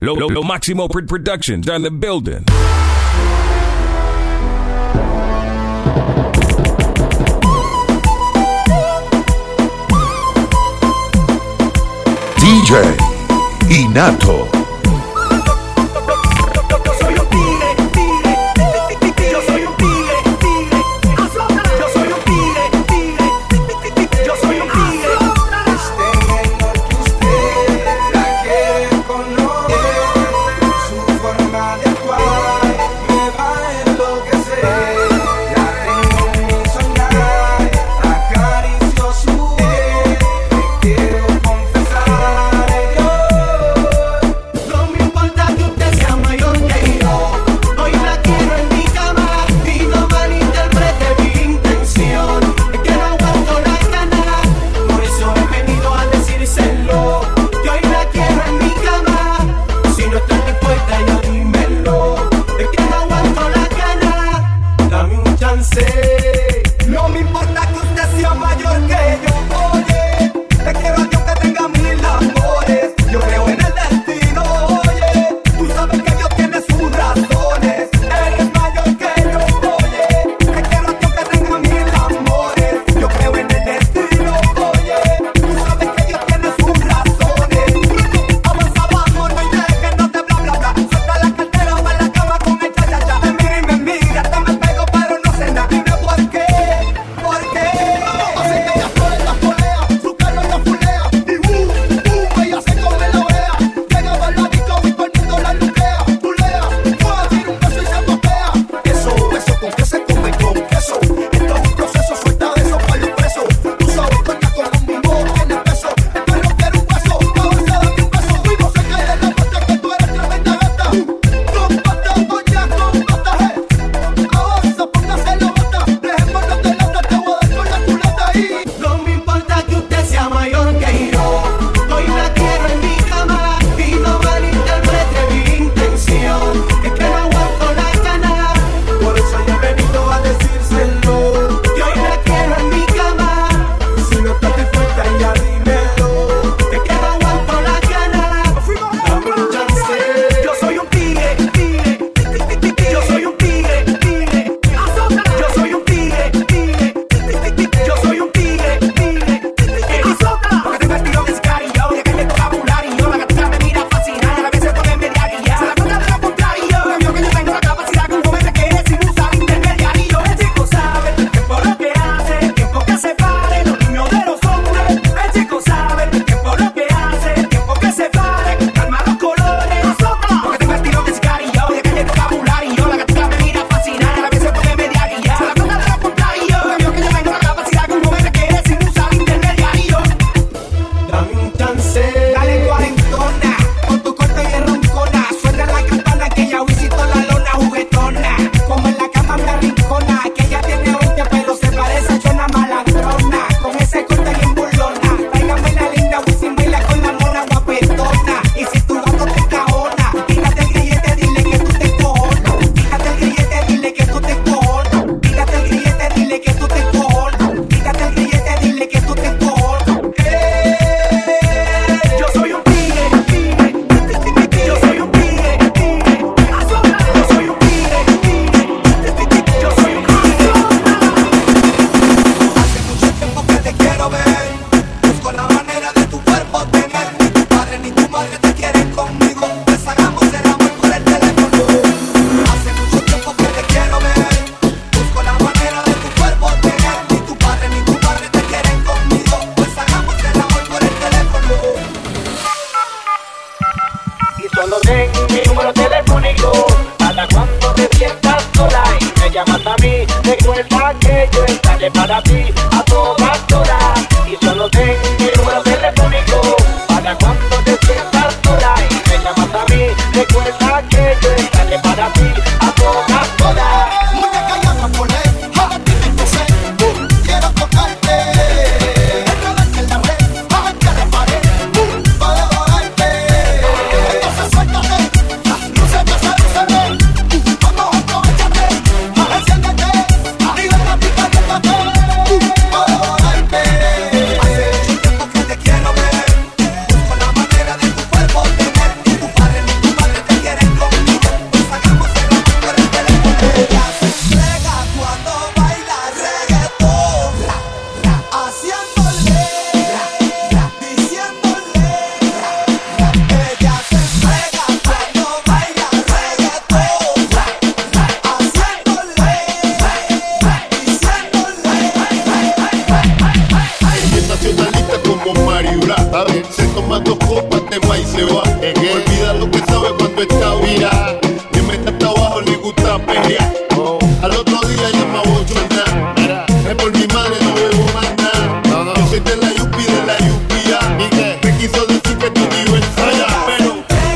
Lo Máximo Productions on the building. DJ Inato. Hace mucho tiempo que te quiero ver, busco la manera de tu cuerpo tener y tu padre ni tu que sabe cuando está vira. Que me está abajo le gusta pelear. Al otro día llama a bochornar. Es por mi madre, no bebo más nada. Yo soy de la Yupi, de la Yupia. Me quiso decir que tú vives en Saya, pero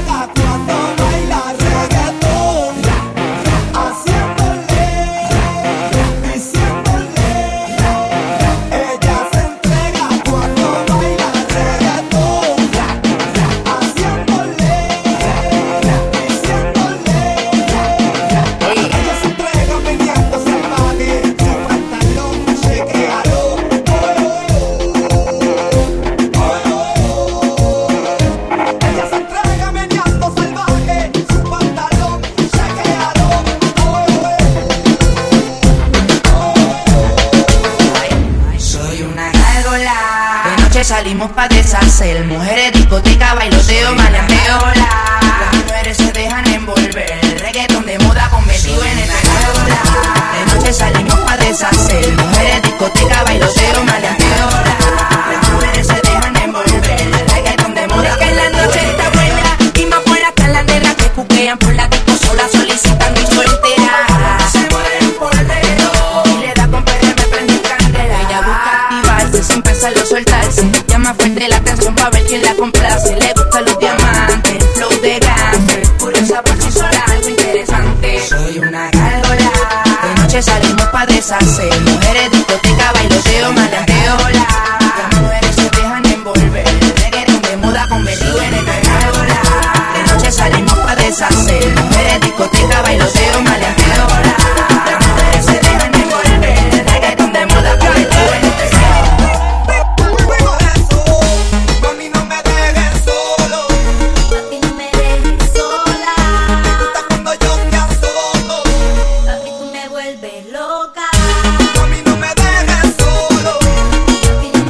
salimos pa' deshacer, mujeres, discoteca, bailoteo, maleanteo, las mujeres se dejan envolver, el reggaetón de moda convertido en el agárgola. De noche salimos pa' deshacer, mujeres, discoteca, bailoteo, maleanteo, las mujeres se dejan envolver, el reggaetón de moda. Es que la noche está buena y más buena que las negras que cuquean por la disco sola, solicitan mi soltera. Se mueren por dedo y le da con perder, me prende candela. Ella busca activarse sin pensarlo soltarse. Llama fuerte la canción pa' ver quién la complace. Le gustan los diamantes, flow de gangster, curiosa por si sola, algo interesante. Soy una gárgola. De noche salimos pa' deshacer, mujeres, discoteca, bailoteo, maleanteo, las mujeres se dejan envolver, el reggaetón de moda convertido en el gárgola. De noche salimos pa' deshacer, mujeres, discoteca, bailoteo, maleanteo, las mujeres se dejan envolver, el reggaetón de moda convertido en el loca. Mami, no me dejes solo.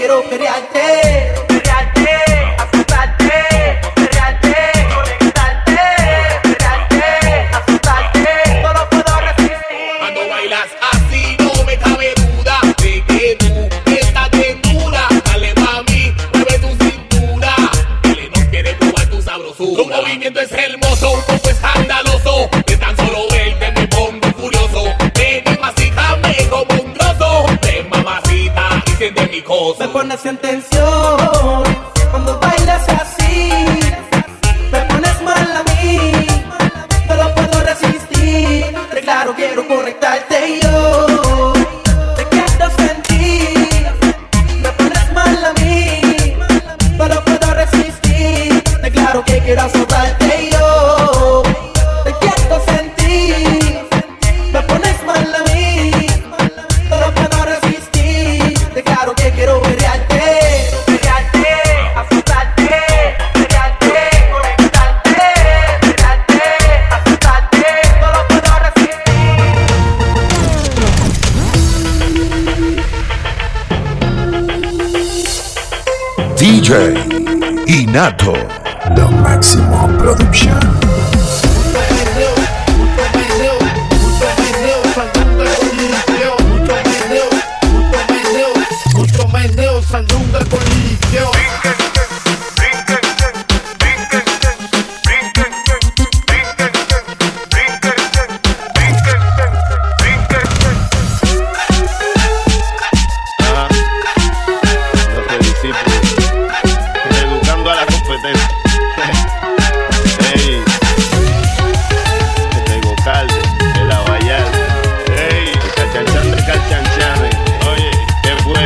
quiero perrearte, azotarte, perrearte, conectarte, perrearte, azotarte, no lo puedo resistir. Cuando bailas así no me cabe duda de que tú estás desnuda. Dale mami, mueve tu cintura, dale, no quiere probar tu sabrosura. Tu movimiento es hermoso, un poco escandaloso, de tan solo verte me pongo furioso. Ven y masíjame como un trozo de mamacita y siente mi coso. Me pones en tensión cuando bailas así, me pones mal a mí, no lo puedo resistir. De claro quiero conectarte y yo te quiero sentir. Me pones mal a mí, no lo puedo resistir. De claro que quiero azotarte y yo te quiero sentir. Me pones mal a mí, no lo puedo resistir. De claro que quiero perrearte, azotarte, perrearte, conectarte, perrearte, azotarte, no lo puedo resistir. DJ Inato. The Maximum Production. Sandunga con liqueo. Educando a la competencia. Ey, te digo calde, el abayal. Ey, el calchanchan de calchanchanes. Oye, ¿qué fue?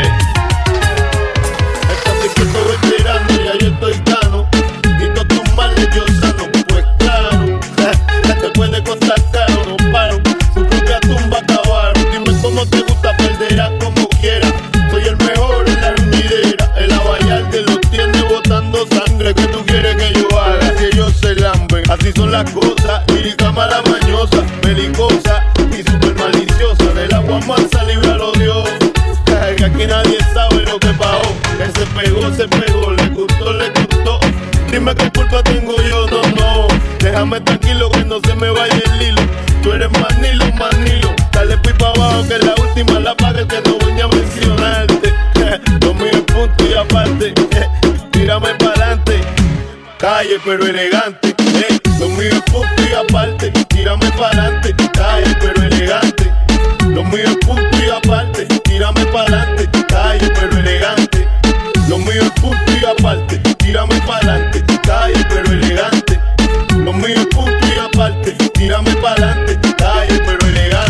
Estoy veterano, ya yo estoy gano. Y todos tus males yo sano. Pues claro, ya te puede costar caro, no paro. Su propia tumba acabaron. Dime cómo te gusta, perderás como quieras. Soy el mejor en la reñidera. El abayal te lo tiene botando sangre. ¿Qué tú quieres que yo haga? Si ellos se lamben, así son las cosas. Lírica mala mañosa, belicosa y super maliciosa. Del agua mansa, líbralo Dios. Que aquí nadie sabe lo que pasó. Que se pegó, le gustó. Dime qué culpa tengo yo, no. Déjame tranquilo que no se me vaya el hilo. Tú eres manilo. Dale pipa abajo que la última la paga, que no voy a mencionarte. Lo mío es punto y aparte. Tírame pa'lante. Calle pero elegante. Lo mío es punto y aparte. Tírame pa'lante. Calle pero elegante. Lo mío es punto y aparte. Tírame pa'lante. Calle pero elegante. Lo mío es punto y aparte. Tírame pa'lante. Calle pero elegante. Lo mío es punto y aparte. Tírame pa'lante. Calle pero elegante.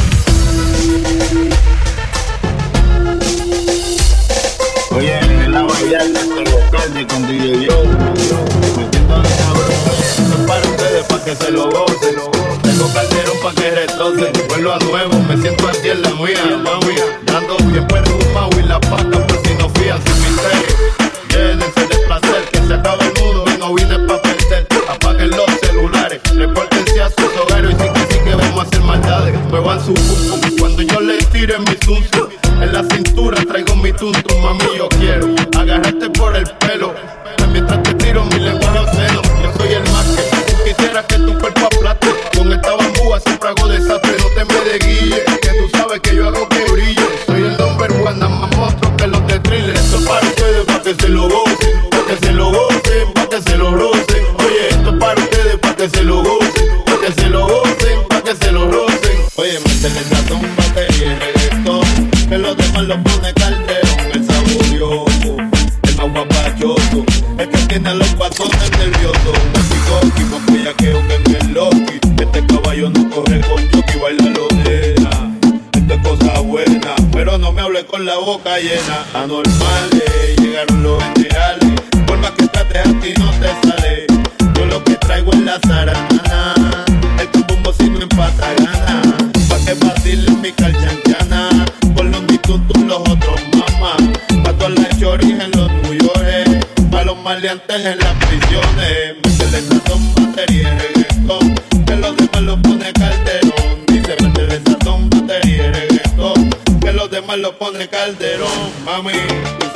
Oye, en la variante te lo calde con DJ Yo. Metiendo a cabrón. Esto es para ustedes, pa' que se lo gocen. Tengo calderón pa' que retrocen. Vuelvo a nuevo, me siento aquí en la mía, mami. Dando bien perfumado y la paca, pues si no fían sin misterio. Llénense de placer, que se acaba el mundo y no vine pa' perder. Apaguen los celulares, repórtense a sus hogares. Y sí que vamos a hacer maldades. Muevan su pum pum cuando yo les tire mi sunsu. En la cintura traigo mi tuntum, mami, yo quiero agarrarte por el pelo. Mientras te tiro mi lengua en los senos. Yo soy el más que tú quisieras que tu cuerpo aplaste. Con esta bambúa siempre hago desastre. No te me desguille, que tú sabes que yo hago que brille. Soy el number one, nada más monstruo que los de thriller. Esto es para ustedes, pa' que se lo gocen. Pa' que se lo gocen, pa' que se lo rocen. Oye, esto es para ustedes, pa' que se lo gocen. Pa' que se lo gocen, pa' que se lo rocen. Oye, métele el ratón, batería y reggaetón. Que los demás lo pone Calderón. El saborioso, el más guapachoso. El que tiene a los pasones nerviosos. Un picoqui, más bellaqueo que no es Loki. Este caballo no corre con jockey, baila lo deja. Esto es cosa buena, pero no me hable con la boca llena. Anormales, llegaron los generales. Por más que trates a ti no te sale. Yo lo que traigo es la zaranana. El cumbumbo si no empata gana. Pa' que vacile mi calchanchana. Con los mitutos los otros mamás. Pa' todas las choris en los New York. Pa' los maleantes en las prisiones. Métele sazón, batería y reggaetón. Que los demás lo pone Calderón. Dice métele sazón, batería y reggaetón. Que los demás lo pone Calderón. Mami,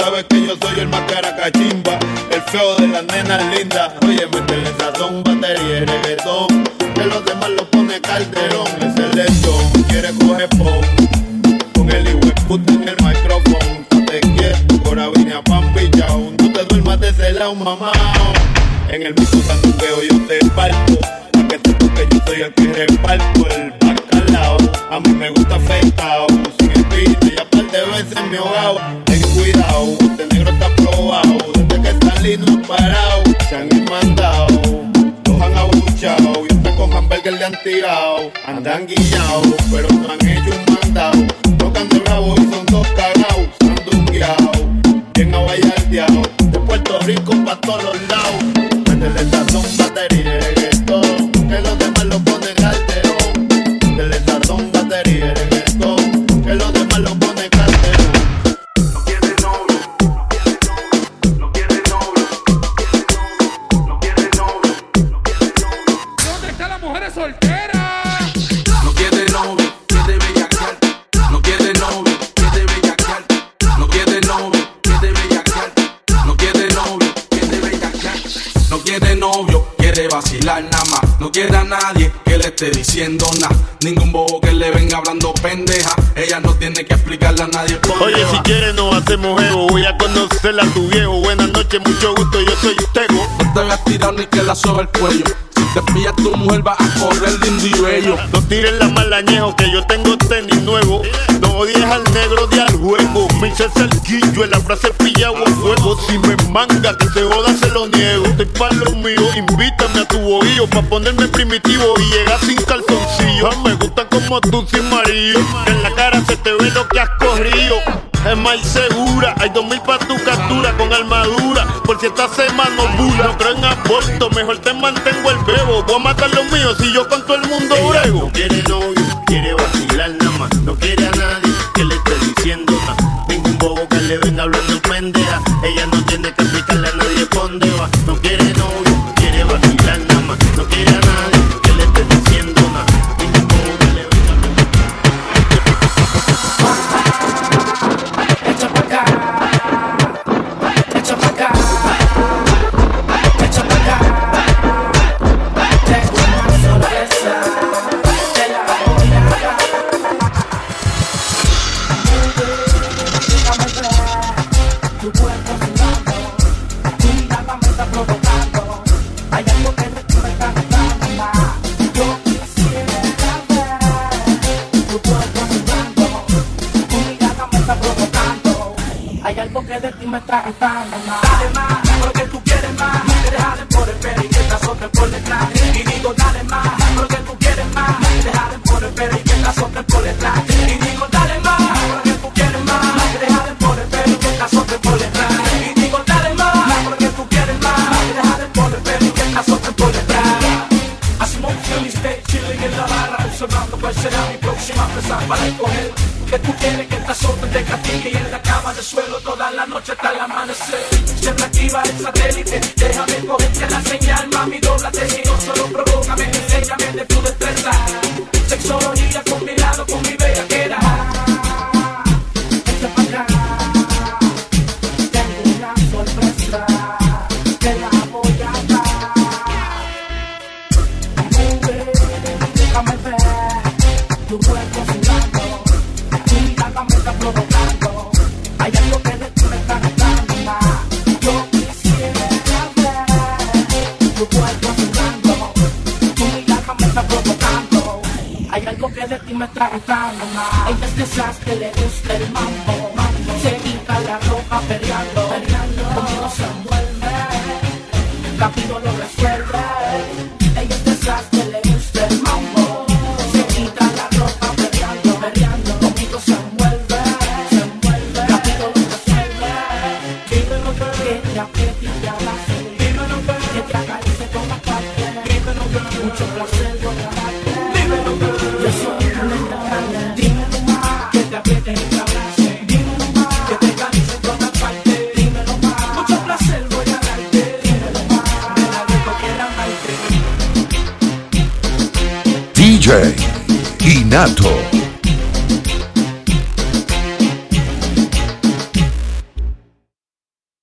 sabes que yo soy el más caracachimba, el feo de las nenas lindas. Oye, métele sazón, batería y reggaetón, que los demás lo pone Calderón. Es el lechón, quiere coger con el hijueputa en el micrófono. Te quieto, cora vine a pan pillao. No te duermas de ese lado, mamá. En el mismo sanduqueo yo te parto, pa' que sepas que yo soy el que reparto el bacalao. A mí me gusta afeitao, sin espina y aparte de veces me ahogao. Ten cuidado, este negro está probado, desde que salí no he parado. Se han mandado, los han abuchao, y hasta con hamburger le han tirado. Andan guillados, pero no han hecho un mandado. Tocan de bravo y son dos cagados, sandungueados, bien abayardeados, de Puerto Rico pa' todos los lados. Métele sazón, batería y reggaetón, que los demás lo ponen Calderón. Métele sazón, batería y reggaetón, que los demás lo ponen Calderón. No quiere novio, no quiere novio, no quiere novio, no quiere novio. ¿Dónde están las mujeres solteras? No quiere novio, quiere bellaquear. No quiere novio, quiere bellaquear. No quiere novio, quiere bellaquear. No quiere novio, quiere bellaquear. No quiere novio, quiere vacilar nada más. No quiere a nadie que le esté diciendo nada. Ningún bobo que le venga hablando pendeja. Ella no tiene que explicarle a nadie por qué. Oye, si quieres nos hacemos ego, voy a conocerla a tu viejo. Buenas noches, mucho gusto, yo soy Tego. No te voy a tirar ni que la soba el cuello. Si te pillas tu mujer va a correr lindo y bello. No tires la malañejo que yo tengo tenis nuevo. No odies al negro de al juego. Me hice cerquillo en la frase pillado a fuego. Si me manga que te joda se lo niego. Estoy pa' lo mío, invítame a tu bohío pa' ponerme primitivo y llegar sin calzoncillo. Me gusta como tú sin marido, que en la cara se te ve lo que has corrido. Es más segura, hay 2000 pa' tu captura con armadura, por si esta semana bula. No creo en aborto, mejor te mantengo el bebo. Voy a matar los míos si yo con todo el mundo brego. No quiere novio, quiere vacilar nada más. No quiere a nadie que le esté diciendo nada. Ningún bobo que le venga hablando pendeja. Ella no tiene que explicarle a nadie por dónde va. No quiere novio, quiere vacilar nada más. No quiere a nadie que le esté diciendo nada. Ningún bobo que le venga hablando. Echa pa' acá, echa pa' acá, echa pa' acá. Tengo una sorpresa, te la voy a dar. Déjame ver tu cuerpo sudando, tu mirada me está provocando. Hay algo que me está gustando más. Yo quisiera ver tu cuerpo sudando, tu mirada me está provocando. Hay algo que de ti me está gustando más. Dale más, porque tú quieres más. Déjale por el pelo y que te azote por detrás. Y digo dale más, porque tú quieres más. Déjale por el pelo y que te azote por detrás. Y digo dale más, porque tú quieres más. Déjale por el pelo y que te azote por detrás. Y digo dale más, porque tú quieres más. Déjale por el pelo y que te azote por detrás. Hacemos un film stage, chilling en la barra, observando cuál será mi próxima presa para escoger. Que tú quieres que te azote, te castigue y en la cama de suelo toda la noche hasta el amanecer. Siempre activa el satélite, déjame cogerte la señal, mami, dóblate, si no solo provócame, enséñame de tu destreza. Sexología combinado con mi bellaquera. Echa pa' acá, tengo una sorpresa, te la voy a dar. Déjame ver tu cuerpo sudando, tu mirada me está provocando. Hay algo que de ti me está gustando más. Yo quisiera ver tu cuerpo sudando, tu mirada me está provocando. Hay algo que de ti me está gustando más. Ella es de esas que le gusta el mambo, se quita la ropa perreando, conmigo se envuelve, rápido lo resuelve. Ella es de esas que le gusta el mambo, se quita la ropa perreando, conmigo se envuelve, rápido lo resuelve. Dímelo girl, que te apriete y te abrace. Dímelo girl, que te acaricie con la parte. Dímelo girl, mucho placer voy a darte. Dímelo girl, yo soy una grande. Dímelo más, que te apriete y te abrace. Dímelo más, que te acaricie con la parte. Dímelo más, mucho placer voy a darte. Dímelo más, de la rico quiera amarte. DJ Inato.